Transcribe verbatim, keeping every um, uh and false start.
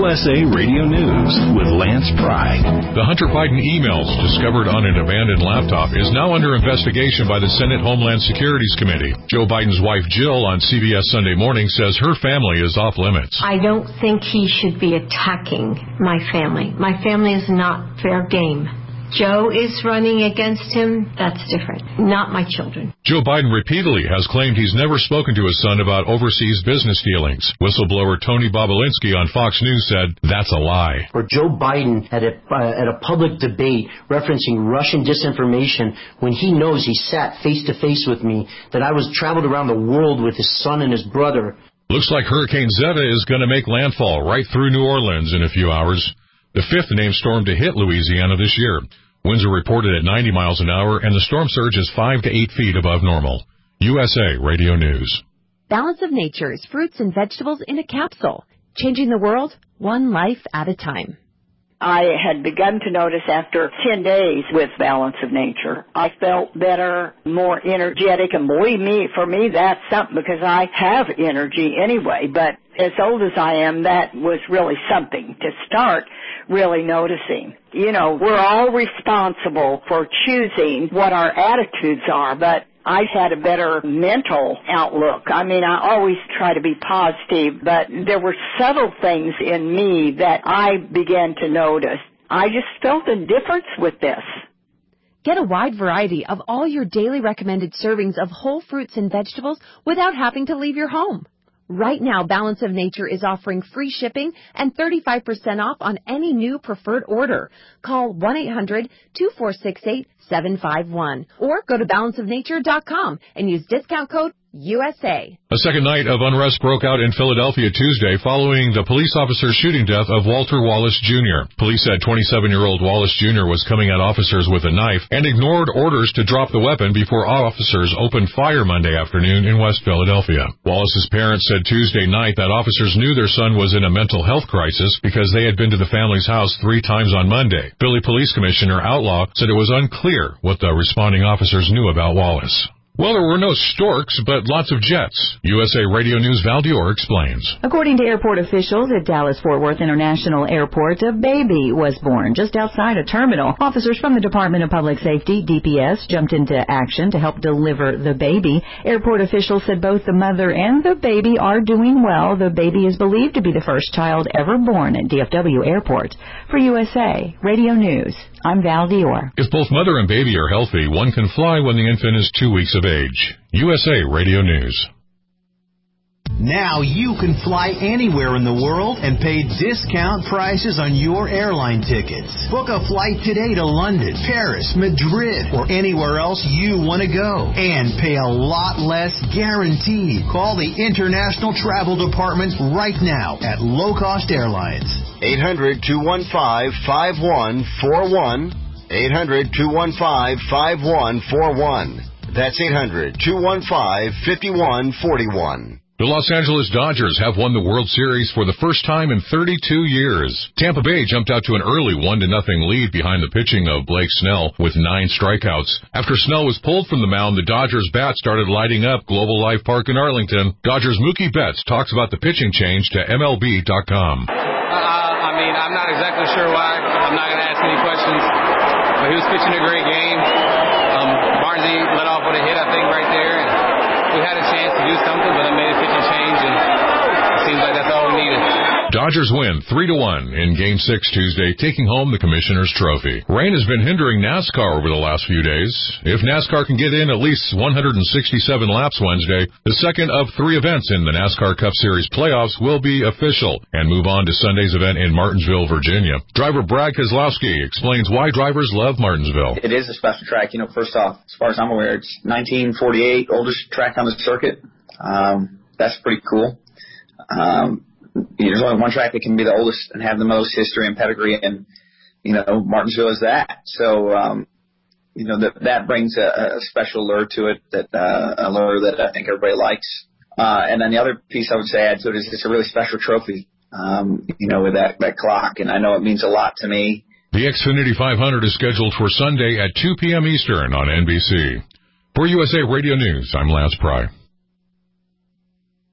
S A Radio News with Lance Pry. The Hunter Biden emails discovered on an abandoned laptop is now under investigation by the Senate Homeland Securities Committee. Joe Biden's wife, Jill, on C B S Sunday Morning says her family is off limits. I don't think he should be attacking my family. My family is not fair game. Joe is running against him. That's different. Not my children. Joe Biden repeatedly has claimed he's never spoken to his son about overseas business dealings. Whistleblower Tony Bobolinsky on Fox News said that's a lie. For Joe Biden at a, uh, at a public debate referencing Russian disinformation when he knows he sat face-to-face with me, that I was traveled around the world with his son and his brother. Looks like Hurricane Zeta is going to make landfall right through New Orleans in a few hours. The fifth named storm to hit Louisiana this year. Winds are reported at ninety miles an hour, and the storm surge is five to eight feet above normal. U S A Radio News. Balance of Nature's fruits and vegetables in a capsule. Changing the world, one life at a time. I had begun to notice after ten days with Balance of Nature, I felt better, more energetic, and believe me, for me, that's something because I have energy anyway, but as old as I am, that was really something to start really noticing. You know, we're all responsible for choosing what our attitudes are, but I had a better mental outlook. I mean, I always try to be positive, but there were subtle things in me that I began to notice. I just felt a difference with this. Get a wide variety of all your daily recommended servings of whole fruits and vegetables without having to leave your home. Right now, Balance of Nature is offering free shipping and thirty-five percent off on any new preferred order. Call one eight hundred two four six eight seven five one or go to balance of nature dot com and use discount code U S A. A second night of unrest broke out in Philadelphia Tuesday following the police officer's shooting death of Walter Wallace Junior Police said twenty-seven-year-old Wallace Junior was coming at officers with a knife and ignored orders to drop the weapon before officers opened fire Monday afternoon in West Philadelphia. Wallace's parents said Tuesday night that officers knew their son was in a mental health crisis because they had been to the family's house three times on Monday. Philly Police Commissioner Outlaw said it was unclear what the responding officers knew about Wallace. Well, there were no storks, but lots of jets. U S A Radio News' Val Dior explains. According to airport officials at Dallas-Fort Worth International Airport, a baby was born just outside a terminal. Officers from the Department of Public Safety, D P S, jumped into action to help deliver the baby. Airport officials said both the mother and the baby are doing well. The baby is believed to be the first child ever born at D F W Airport. For U S A Radio News, I'm Val Dior. If both mother and baby are healthy, one can fly when the infant is two weeks of age. U S A Radio News. Now you can fly anywhere in the world and pay discount prices on your airline tickets. Book a flight today to London, Paris, Madrid, or anywhere else you want to go. And pay a lot less guaranteed. Call the International Travel Department right now at Low Cost Airlines. eight hundred two one five five one four one. eight hundred two one five five one four one. That's eight hundred two one five five one four one. The Los Angeles Dodgers have won the World Series for the first time in thirty-two years. Tampa Bay jumped out to an early one to nothing lead behind the pitching of Blake Snell with nine strikeouts. After Snell was pulled from the mound, the Dodgers' bat started lighting up Global Life Park in Arlington. Dodgers' Mookie Betts talks about the pitching change to M L B dot com. Uh, I mean, I'm not exactly sure why. I'm not going to ask any questions. But he was pitching a great game. Um, Barnesy let off with a hit, I think, right there. And we had a chance to do something, but I made a pitching change, and it seems like that's all we needed. Dodgers win three to one in Game six Tuesday, taking home the Commissioner's Trophy. Rain has been hindering NASCAR over the last few days. If NASCAR can get in at least one hundred sixty-seven laps Wednesday, the second of three events in the NASCAR Cup Series playoffs will be official and move on to Sunday's event in Martinsville, Virginia. Driver Brad Keselowski explains why drivers love Martinsville. It is a special track. You know, first off, as far as I'm aware, it's nineteen forty-eight, oldest track on the circuit. Um, that's pretty cool. Um, There's only one track that can be the oldest and have the most history and pedigree, and, you know, Martinsville is that. So, um, you know, that, that brings a, a special allure to it, that uh, allure that I think everybody likes. Uh, and then the other piece I would say add to it is it's a really special trophy, um, you know, with that, that clock, and I know it means a lot to me. The Xfinity five hundred is scheduled for Sunday at two p.m. Eastern on N B C. For U S A Radio News, I'm Lance Pry.